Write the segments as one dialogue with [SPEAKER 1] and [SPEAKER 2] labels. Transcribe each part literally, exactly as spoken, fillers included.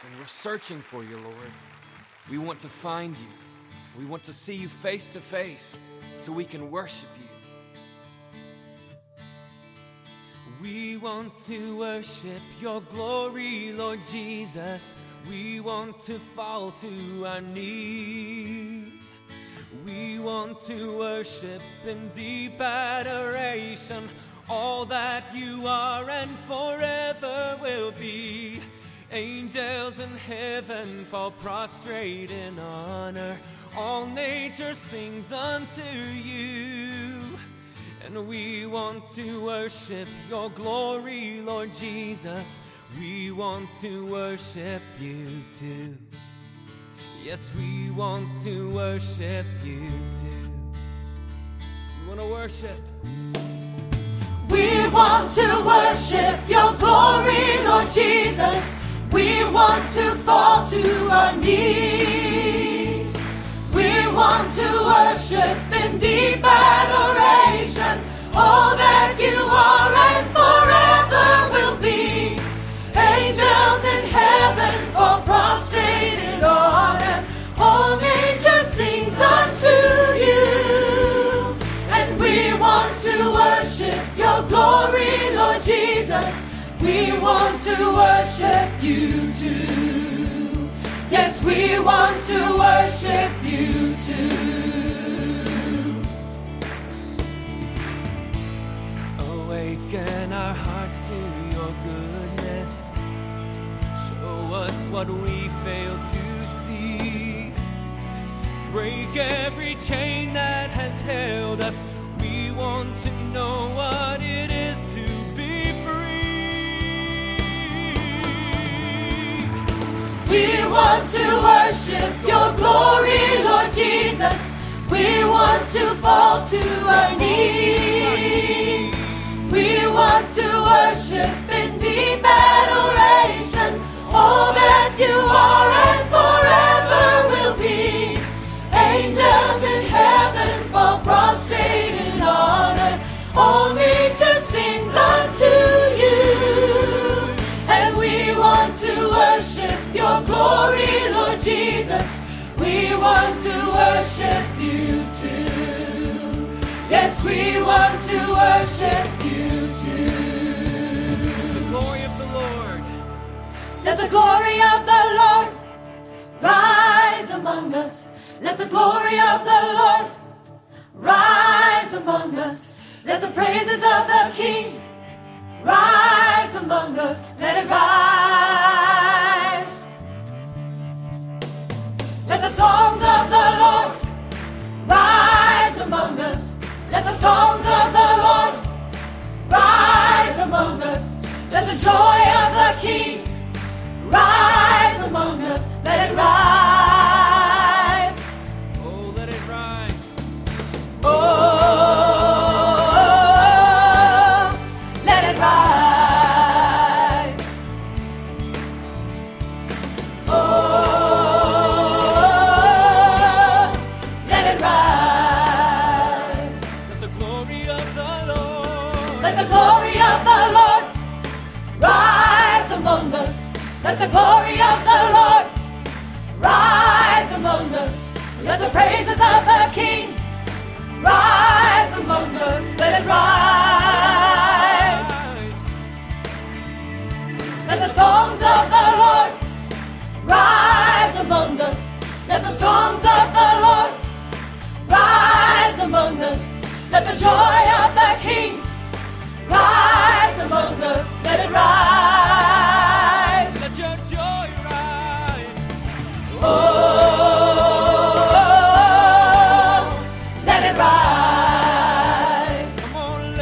[SPEAKER 1] and we're searching for you, Lord. We want to find you. We want to see you face to face so we can worship you. We want to worship your glory, Lord Jesus. We want to fall to our knees. We want to worship in deep adoration, all that you are and forever will be. Angels in heaven fall prostrate in honor. All nature sings unto you. And we want to worship your glory, Lord Jesus. We want to worship you too. Yes, we want to worship you too. We want to worship.
[SPEAKER 2] We want to worship your glory, Lord Jesus. We want to fall to our knees. We want to worship in deep adoration, all that you are and forever will be. Angels in heaven fall prostrate in honor. All nature sings unto you. And we want to worship your glory, Lord Jesus. We want to worship you too. Yes, we want to worship you too.
[SPEAKER 1] Awaken our hearts to your goodness. Show us what we fail to see. Break every chain that has held us. We want to know what it is to be free.
[SPEAKER 2] We want to worship your glory, Lord Jesus. We want to fall to our knees. We want to worship in deep adoration, all that you are and forever will be. Angels in heaven fall prostrate in honor. All nature sings unto you. And we want to worship your glory, Lord Jesus. We want to worship you too. Yes, we want to worship you too.
[SPEAKER 1] The glory of the Lord.
[SPEAKER 2] Let the glory of the Lord rise among us. Let the glory of the Lord rise among us. Let the praises of the King rise among us. Let it rise. Let the songs of the Lord rise among us. Let the songs of the Lord rise among us. Let the joy of the King rise among us. Let it rise.
[SPEAKER 1] Oh, let it rise.
[SPEAKER 2] Oh, let it rise. Oh, let it rise.
[SPEAKER 1] Let the glory of the Lord.
[SPEAKER 2] Let the glory of the Lord rise among us. Let the glory of the Lord rise among us. Let the praises of the King rise among us. Let it rise. Let the songs of the Lord rise among us. Let the songs of the Lord rise among us. Let the joy of the King rise among us. Let it rise.
[SPEAKER 1] Let your joy rise.
[SPEAKER 2] Oh, let it rise.
[SPEAKER 1] Come on,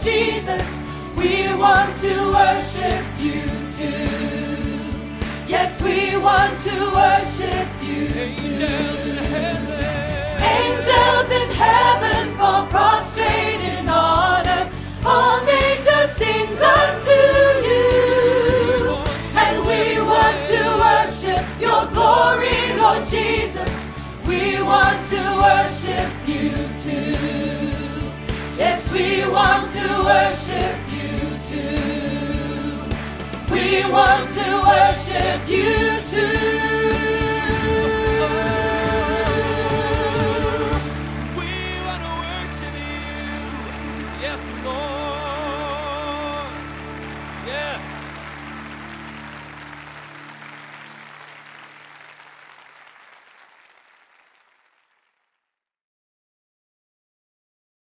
[SPEAKER 2] Jesus, we want to worship you too. Yes, we want to worship you too. Angels in heaven fall prostrate in honor. All nature sings unto you. And we want to worship your glory, Lord Jesus. We want to worship you too. Yes, we want to worship you too. We want to worship you too.